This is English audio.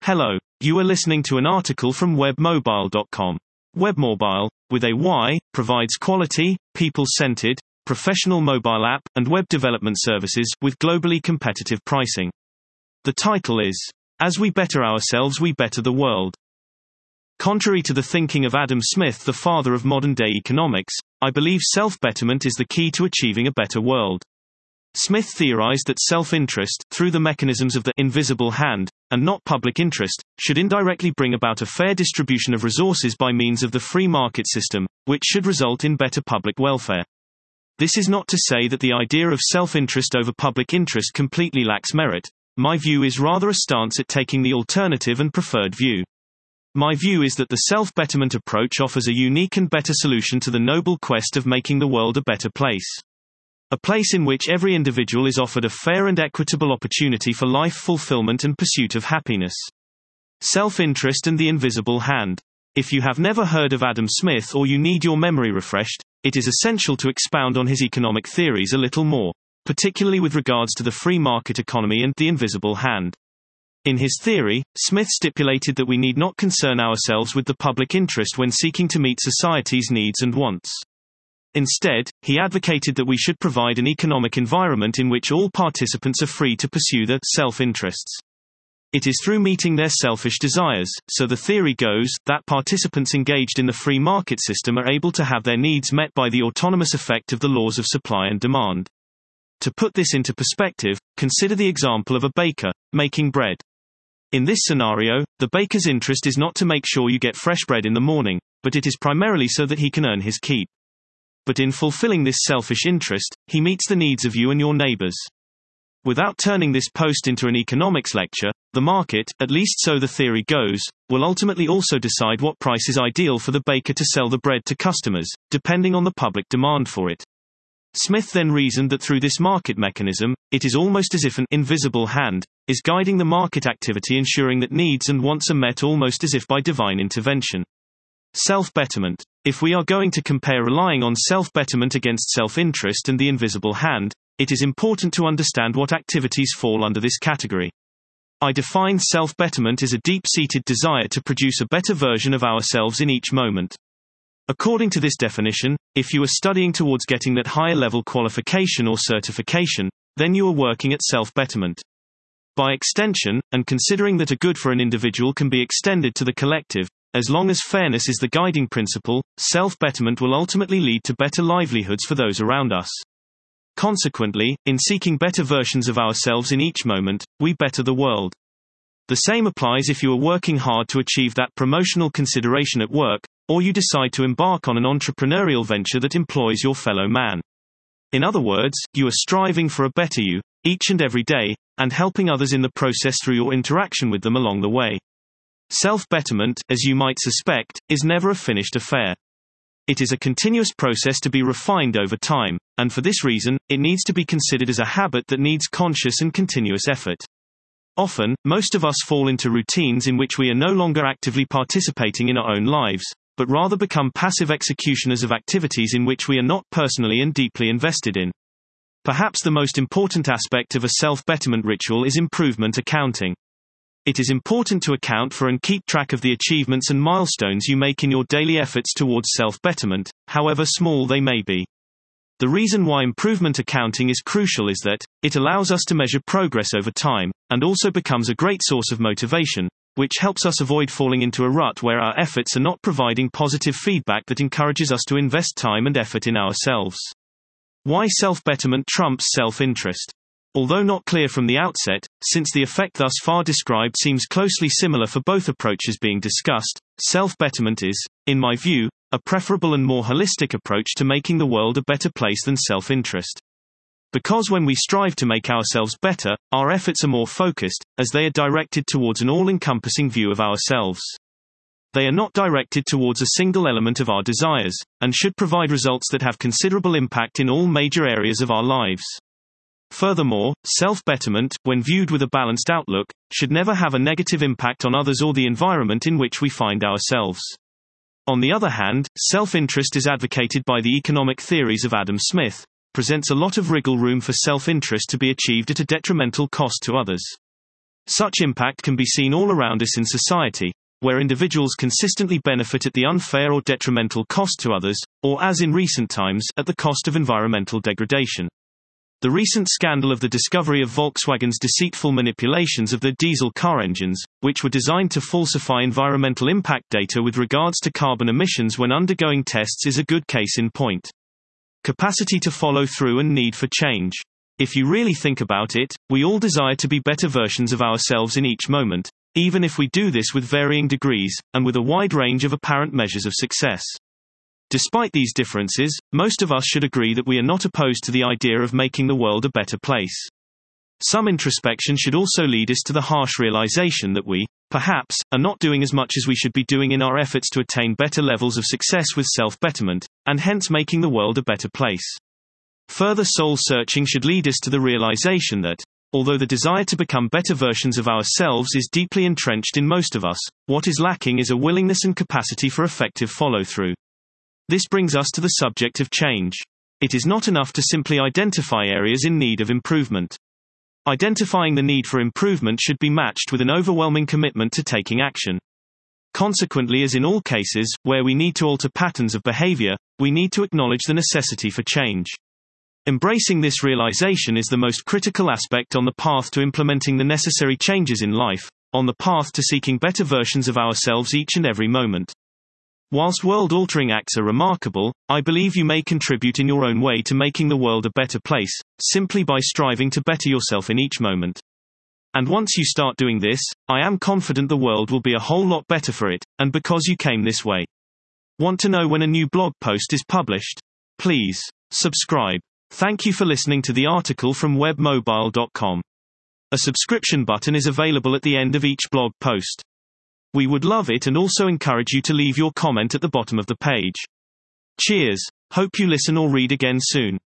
Hello, you are listening to an article from webmobile.com. Webmobile, with a Y, provides quality, people-centered, professional mobile app and web development services with globally competitive pricing. The title is, As We Better Ourselves We Better the World. Contrary to the thinking of Adam Smith, the father of modern-day economics, I believe self-betterment is the key to achieving a better world. Smith theorized that self-interest, through the mechanisms of the invisible hand, and not public interest, should indirectly bring about a fair distribution of resources by means of the free market system, which should result in better public welfare. This is not to say that the idea of self-interest over public interest completely lacks merit. My view is rather a stance at taking the alternative and preferred view. My view is that the self-betterment approach offers a unique and better solution to the noble quest of making the world a better place. A place in which every individual is offered a fair and equitable opportunity for life fulfillment and pursuit of happiness. Self-interest and the invisible hand. If you have never heard of Adam Smith or you need your memory refreshed, it is essential to expound on his economic theories a little more, particularly with regards to the free market economy and the invisible hand. In his theory, Smith stipulated that we need not concern ourselves with the public interest when seeking to meet society's needs and wants. Instead, he advocated that we should provide an economic environment in which all participants are free to pursue their self-interests. It is through meeting their selfish desires, so the theory goes, that participants engaged in the free market system are able to have their needs met by the autonomous effect of the laws of supply and demand. To put this into perspective, consider the example of a baker, making bread. In this scenario, the baker's interest is not to make sure you get fresh bread in the morning, but it is primarily so that he can earn his keep. But in fulfilling this selfish interest, he meets the needs of you and your neighbors. Without turning this post into an economics lecture, the market, at least so the theory goes, will ultimately also decide what price is ideal for the baker to sell the bread to customers, depending on the public demand for it. Smith then reasoned that through this market mechanism, it is almost as if an invisible hand is guiding the market activity, ensuring that needs and wants are met almost as if by divine intervention. Self-betterment. If we are going to compare relying on self-betterment against self-interest and the invisible hand, it is important to understand what activities fall under this category. I define self-betterment as a deep-seated desire to produce a better version of ourselves in each moment. According to this definition, if you are studying towards getting that higher level qualification or certification, then you are working at self-betterment. By extension, and considering that a good for an individual can be extended to the collective, as long as fairness is the guiding principle, self-betterment will ultimately lead to better livelihoods for those around us. Consequently, in seeking better versions of ourselves in each moment, we better the world. The same applies if you are working hard to achieve that promotional consideration at work, or you decide to embark on an entrepreneurial venture that employs your fellow man. In other words, you are striving for a better you, each and every day, and helping others in the process through your interaction with them along the way. Self-betterment, as you might suspect, is never a finished affair. It is a continuous process to be refined over time, and for this reason, it needs to be considered as a habit that needs conscious and continuous effort. Often, most of us fall into routines in which we are no longer actively participating in our own lives, but rather become passive executioners of activities in which we are not personally and deeply invested in. Perhaps the most important aspect of a self-betterment ritual is improvement accounting. It is important to account for and keep track of the achievements and milestones you make in your daily efforts towards self-betterment, however small they may be. The reason why improvement accounting is crucial is that it allows us to measure progress over time, and also becomes a great source of motivation, which helps us avoid falling into a rut where our efforts are not providing positive feedback that encourages us to invest time and effort in ourselves. Why self-betterment trumps self-interest? Although not clear from the outset, since the effect thus far described seems closely similar for both approaches being discussed, self-betterment is, in my view, a preferable and more holistic approach to making the world a better place than self-interest. Because when we strive to make ourselves better, our efforts are more focused, as they are directed towards an all-encompassing view of ourselves. They are not directed towards a single element of our desires, and should provide results that have considerable impact in all major areas of our lives. Furthermore, self-betterment, when viewed with a balanced outlook, should never have a negative impact on others or the environment in which we find ourselves. On the other hand, self-interest as advocated by the economic theories of Adam Smith, presents a lot of wriggle room for self-interest to be achieved at a detrimental cost to others. Such impact can be seen all around us in society, where individuals consistently benefit at the unfair or detrimental cost to others, or as in recent times, at the cost of environmental degradation. The recent scandal of the discovery of Volkswagen's deceitful manipulations of their diesel car engines, which were designed to falsify environmental impact data with regards to carbon emissions when undergoing tests, is a good case in point. Capacity to follow through and need for change. If you really think about it, we all desire to be better versions of ourselves in each moment, even if we do this with varying degrees, and with a wide range of apparent measures of success. Despite these differences, most of us should agree that we are not opposed to the idea of making the world a better place. Some introspection should also lead us to the harsh realization that we, perhaps, are not doing as much as we should be doing in our efforts to attain better levels of success with self-betterment, and hence making the world a better place. Further soul-searching should lead us to the realization that, although the desire to become better versions of ourselves is deeply entrenched in most of us, what is lacking is a willingness and capacity for effective follow-through. This brings us to the subject of change. It is not enough to simply identify areas in need of improvement. Identifying the need for improvement should be matched with an overwhelming commitment to taking action. Consequently, as in all cases, where we need to alter patterns of behavior, we need to acknowledge the necessity for change. Embracing this realization is the most critical aspect on the path to implementing the necessary changes in life, on the path to seeking better versions of ourselves each and every moment. Whilst world-altering acts are remarkable, I believe you may contribute in your own way to making the world a better place, simply by striving to better yourself in each moment. And once you start doing this, I am confident the world will be a whole lot better for it, and because you came this way. Want to know when a new blog post is published? Please subscribe. Thank you for listening to the article from webmobile.com. A subscription button is available at the end of each blog post. We would love it and also encourage you to leave your comment at the bottom of the page. Cheers. Hope you listen or read again soon.